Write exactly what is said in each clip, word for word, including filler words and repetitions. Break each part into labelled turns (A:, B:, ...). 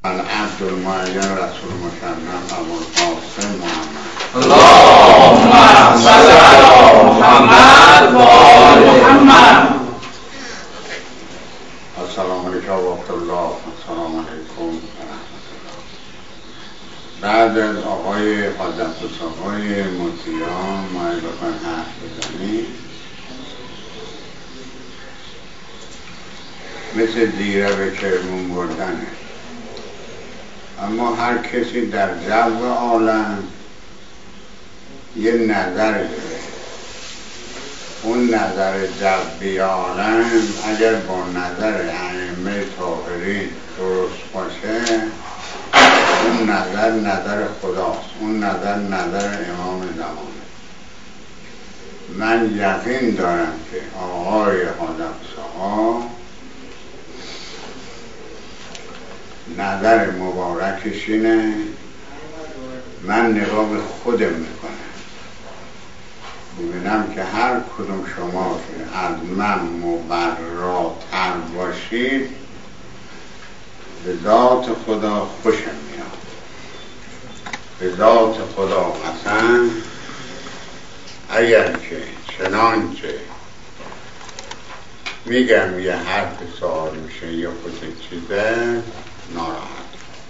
A: العبد المعین رسول مکرم ابوالقاسم محمد.
B: اللهم صل علی محمد و آل محمد.
A: السلام علیکم و رحمت الله. السلام علیکم و رحمت الله. بعد از آقای حاجت آقای مطیعان ما بخواهیم حرف بزنیم، مثل دیره به کرمون بردنه. اما هر کسی در جو عالم یه نظر داره. اون نظر جوی عالم اگر با نظر ائمه طاهرین درست باشه، اون نظر نظر خداست، اون نظر نظر امام زمانه. من یقین دارم که آقای حاجت صاحب نظر مبارکش اینه. من نگاه به خودم میکنم، میبینم که هر کدوم شما که از من مبراتر باشید به ذات خدا خوشم میاد، به ذات خدا قسم. اگر که چنانچه میگم یه حرف سوال میشه یا خود چیزه ناراحت.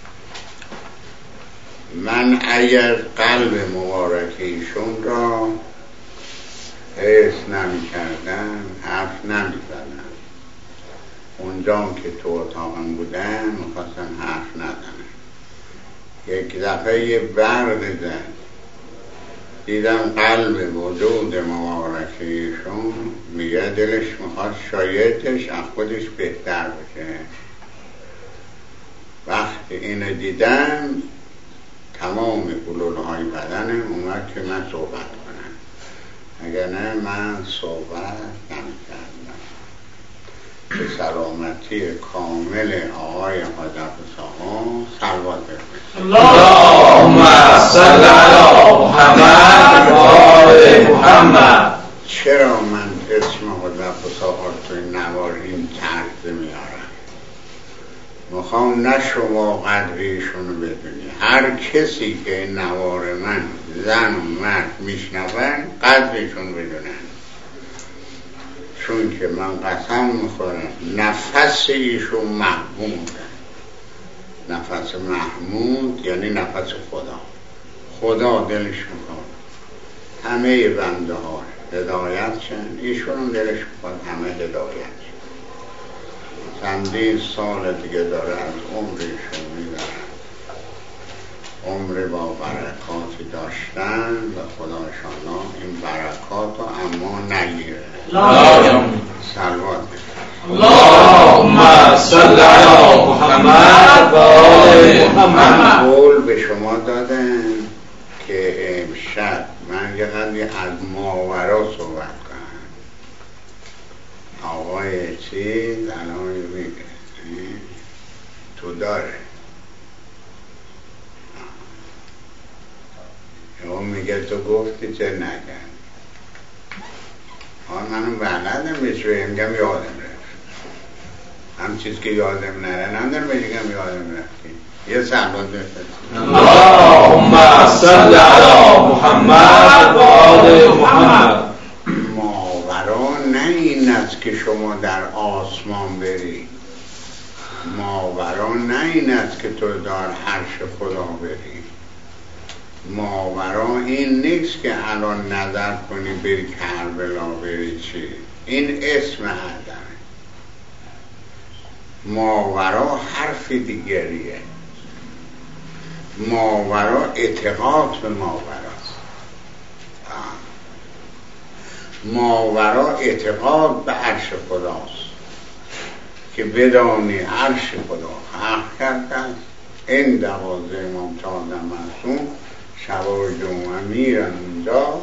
A: من اگر قلب مبارک ایشون را حس نمی کردم، حرف نمی زدم. اونجا که تو اتاقم بودم میخواستم حرف نزنم. یک دفعه یه برق زد، دیدم قلب وجود مبارک ایشون میگه دلش میخواد شایدش از خودش بهتر بشه. وقتی اینو دیدم تمام گلوله‌های بدنم اومد که من صحبت کنم، اگر نه من صحبت نمی‌کردم. به سلامتی کامل آقای حاجت صاحب صلوات بفرستید.
B: اللهم صل علی محمد و آل محمد.
A: چرا من اسم حاجت صاحب توی نوار این طرز میارم؟ میخوام نه شما قدریشونو بدونی، هر کسی که این نوار من زن و مرد میشنون قدریشون بدونن. چون که من قسم میخورم نفس ایشون محموده. نفس محمود یعنی نفس خدا. خدا دلش میخواد همه بنده ها هدایت شن، ایشون هم دلش میخواد همه هدایت شن. چندین سال دیگه داره از عمرشون میبرن، عمر با برکاتی داشتن و خداشانا این برکات رو اما نگیره. صلوات بفرستید.
B: اللهم صل علی محمد و آل محمد.
A: قول به شما دادم که امشب من یه قدری از ماورا صحبت کنم. آقای چیز الان میگه تو داره، اون میگه تو گفتی چه نکن. آن منو بلدم بشویم، میگم یادم رفت. هم چیز که یادم نره ندارم بگم یادم رفتی. یه صلوات بفرستید.
B: اللهم صل علی محمد و آل محمد.
A: ماورا نه این است که شما در آسمان بری، ماورا نه این است که تو در عرش خدا بری. ماورا این نیست که الان نظر کنی بری کربلا بری چی. این اسم عدمه. ماورا حرف دیگریه. ماورا اعتقاد به ماوراست. ماورا اعتقاد به عرش خداست که بدانی عرش خدا حق کرده است. این دوازه امام چهارده معصوم شبای جمعه میرن اونجا،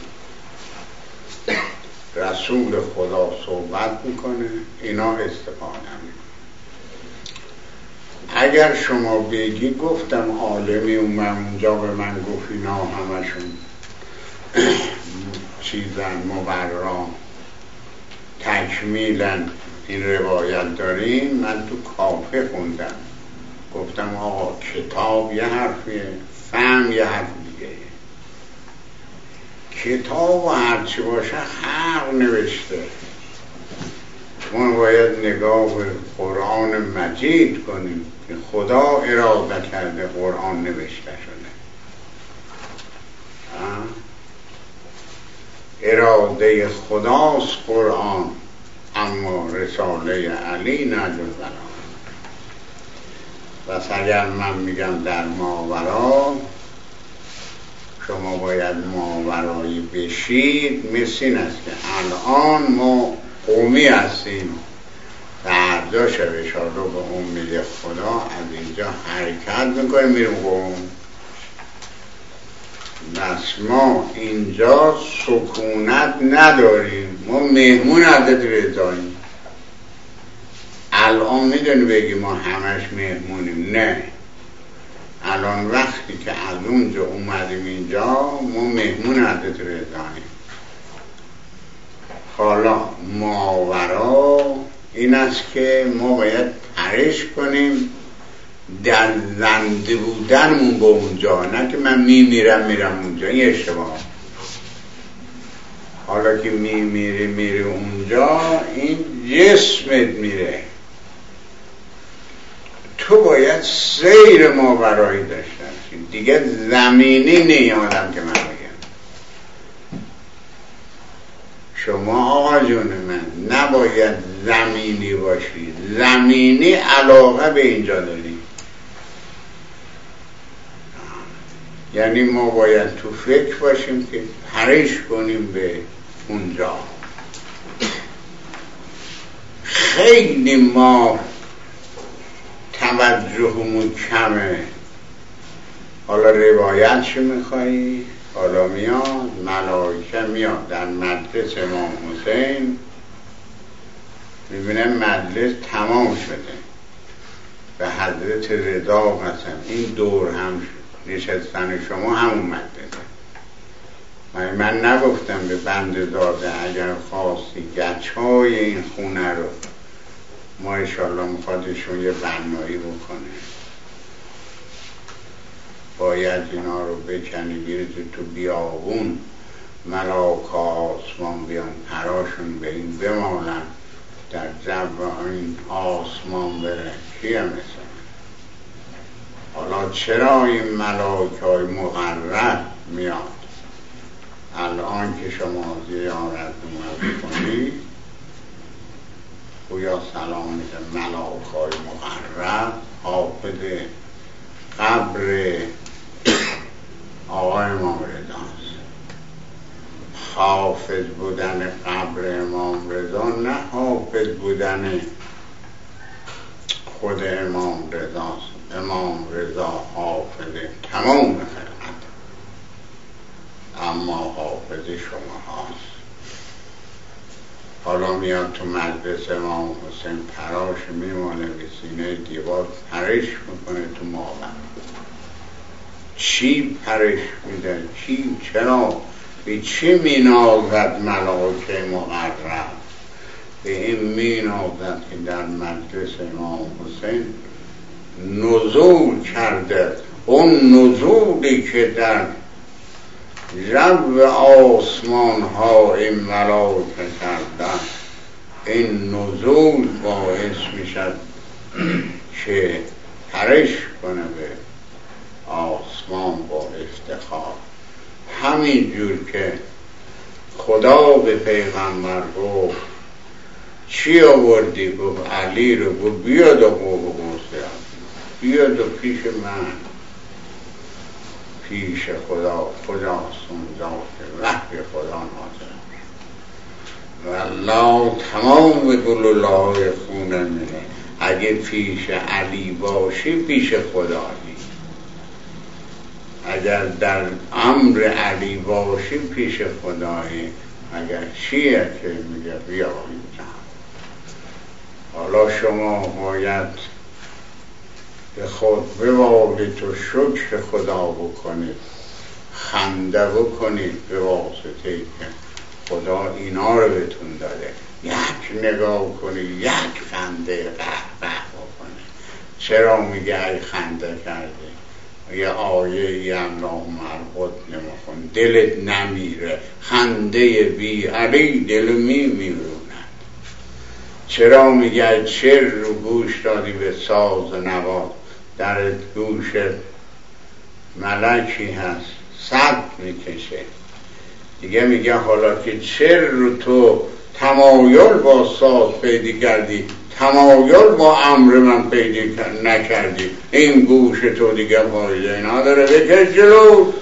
A: رسول خدا صحبت میکنه، اینا استفاده میکنه. اگر شما بگی گفتم عالمی اومد اونجا به من گفت اینا همشون چیزن مبرا تکمیلا این روایت داریم، من تو کافه خوندم گفتم آقا کتاب یه حرفیه، فهم یه حرف دیگه. کتاب و هرچی باشه حق نوشته، ما باید نگاه به قرآن مجید کنیم که خدا اراده کرده قرآن نوشته شده. اراده خداست قرآن، اما رساله علی نجز بلا. پس اگر من میگم در ماورا، شما باید ماورایی بشید. مثل این است که الان ما قومی هستیم، فردا شب اشاره به امید خدا از اینجا حرکت میکنیم میریم قوم. بس ما اینجا سکونت نداریم، ما مهمون حضرت رضاییم. الان میدونی بگی ما همش مهمونیم؟ نه، الان وقتی که از اونجا اومدیم اینجا ما مهمون حضرت رضاییم. حالا ماورا این است که ما باید پرش کنیم در زنده بودنمون به اونجا، نه که من میمیرم میرم اونجا، این اشتباه. حالا که میمیری میری اونجا، این جسمت میره، تو باید سیر ماورایی داشته باشی دیگه. زمینی نیادم که من بگم شما آقا جون من نباید زمینی باشی، زمینی علاقه به اینجا داری. یعنی ما باید تو فکر باشیم که پرش کنیم به اونجا. خیلی ما توجهمون کمه. حالا روایت چی میخوایی؟ حالا میاد ملائکه میاد در مجلس امام حسین، میبینه مجلس تمام شده، به حضرت رضا قسم این دور هم نشستن شما همون مجلسه. من, من نگفتم به بنده داده اگر خواستی گچهای این خونه رو ما انشالله میخوادشون یه بنایی بکنه، باید اینا رو بکنی بیرزی تو بیابون، ملاک آسمان بیان پراشون به این بمانن، در جو این آسمان بره. کیه مثلا؟ حالا چرا این ملاک های مقرب میاد؟ الان که شما زیارت اومد کنی گویا سلام ملاک های مقرب حافظ قبر آقای امام رضاست. حافظ بودن قبر امام رضا نه حافظ بودن خود امام رضاست. امام رضا حافظ تمام خلقت، اما حافظ شما هاست. حالا میاد تو مجلس امام حسین پراش میمانه به سینه دیوار پرش میکنه تو ماور. چی پرش میده؟ چی؟ چرا؟ به چی مینازد ملائکه مقرب؟ به این مینازد که در مجلس امام حسین نزول کرده. اون نزولی که در جو آسمان ها این ملائکه کرده، این نزول باعث میشد که پرش کنه به آسمان با افتخار. همین جور که خدا به پیغمبر گفت چی آوردی؟ گفت علی رو. گفت بیاد و قوه قوسه بیاد و پیش من، پیش خدا. خداست اون ذات وحی خدا نازل والله تمام گلوله خونه منه. اگه پیش علی باشی پیش خدایی، اگر در امر علی باشی پیش خدایی. اگر چیه که میگه بیا اینجا. حالا شما باید به خود ببالید و شکر خدا بکنید، خنده بکنید به واسطه که خدا اینا رو بهتون داده. یک نگاه کنید، یک خنده قهقه بکنید، چرا میگه ای خنده کرده؟ یه آیه ای اللهم اربط نمیخون دلت نمیره، خنده بی علی دل می میروند. چرا میگه چر رو گوش دادی به ساز نوات، در گوشت ملکی هست صد میکشه. دیگه میگه حالا که چر رو تو تمایل با ساز پیدا کردی، تمایل با امر من پیدا نکردی، این گوش تو دیگه فایده نداره، بکش جلو،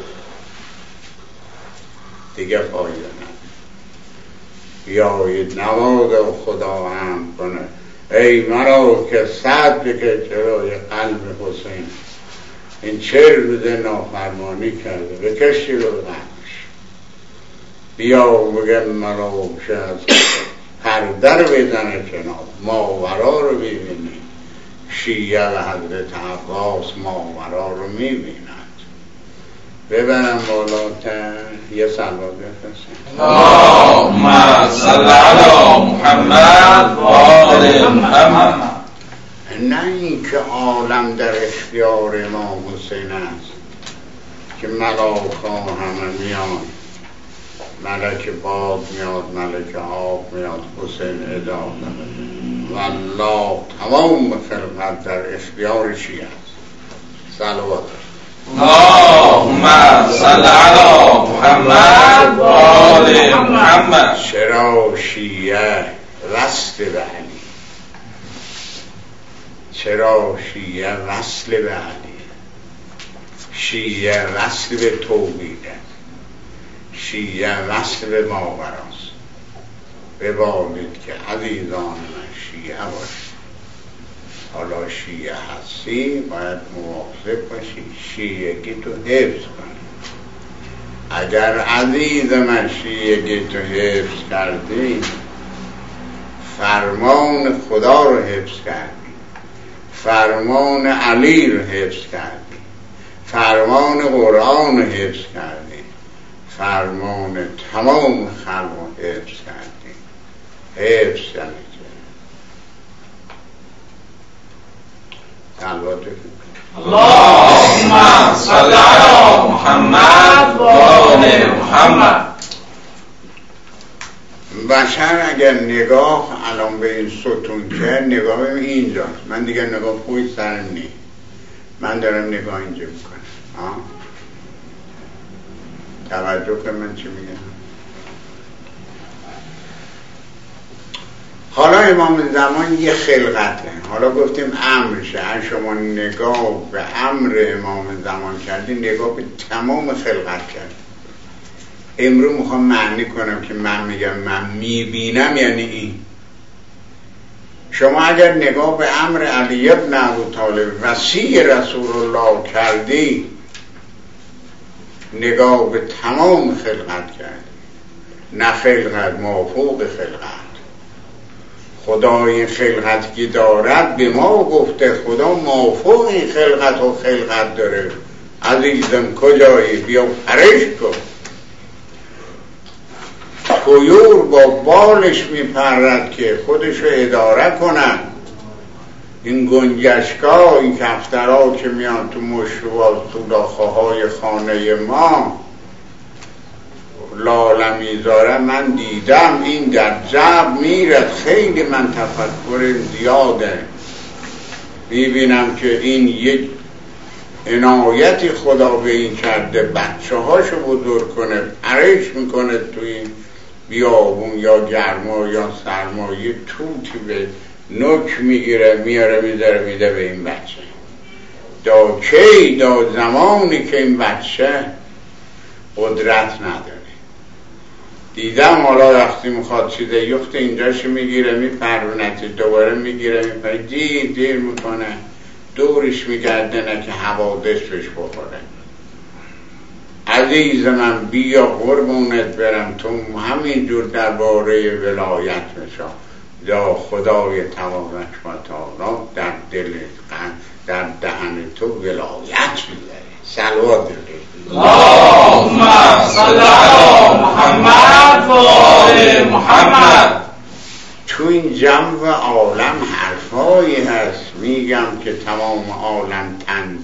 A: دیگه فایده نداره. بیایید نواد خدا هم کنه، ای مرا که صد بکش جلوی قلب حسین، این چه روزه نافرمانی کرده، بکش جلو قلبش. بیا بگه مرا که از پرده رو بزنه کنار، ماورا رو ببینی، شیعه و حضرت عباس ماورا رو میبیند. ببرم بالاتر یه صلوات بفرستم.
B: اللهم صل علی محمد و آل محمد.
A: نه این که عالم در اختیار امام حسین است که ملاکا همه میان، ملک باد میاد، ملک آب میاد، حسین ادام والله تمام خلقت در اختیار چی است؟ صلوات.
B: اللهم صل علی محمد و آل محمد.
A: چرا شیعه وصل به علی؟ چرا شیعه وصل به علی؟ شیعه وصل به توحیده، شیعه وصل به ماوراست. ببالید که عزیزان من شیعه باشید. حالا شیعه هستی باید مواظب باشی شیعگی تو حفظ کنی. اگر عزیز من شیعگی تو حفظ کردی، فرمان خدا رو حفظ کردی، فرمان علی رو حفظ کردی، فرمان قرآن رو حفظ کردی، فرمان تمام خلق رو حفظ کردی. حفظ کردی.
B: اللهم صل علی محمد و آل محمد.
A: بشر اگر نگاه الان به این ستون کرد، نگاه اینجاست. من دیگه نگاه پوی سرم نی، من دارم نگاه اینجا میکنم. توجه که من چی میگم. حالا امام زمان یه خلقته. حالا گفتیم امرشه، هر شما نگاه به امر امام زمان کردی، نگاه به تمام خلقت کرد. امروز میخوام معنی کنم که من میگم من میبینم یعنی این. شما اگر نگاه به امر علی ابن ابی طالب وصی رسول الله کردی، نگاه به تمام خلقت کرد، نه خلقت مافوق خلقت. خدای خلقت که دارد به ما گفته خدا مافوق این خلقت و خلقت داره. عزیزم کجایی؟ بیا پرش کن. طیور با بالش میپرد که خودشو اداره کنن. این گنجشکا، این کفترها که میان تو مشروبات سولاخه های خانه ما لاله میذاره، من دیدم این در جب میرد. خیلی من تفکر زیاده، میبینم که این یک عنایتی خدا به این کرده، بچه هاشو بزرگ کنه، پرش میکنه توی بیابون یا گرما یا سرمایه، توتی به نوک میگیره میاره میذاره میده به این بچه. دا کی؟ دا زمانی که این بچه قدرت نداره. دیدم حالا وقتی میخواد چیزه یخت اینجاش میگیره میپرونتی، دوباره میگیره میپرونه، دیر دیر میکنه، دورش میگردنه که حوادث بهش بخوره. عزیز من بیا قربونت برم، تو همینجور درباره ولایت میشا. یا خدای تبارک و تعالی در دل در دهن تو ولایت میذاره. صلوات بفرست.
B: اللهم صل علی محمد و آل محمد.
A: تو این جمع و عالم حرفا هایی هست میگم که تمام عالم تن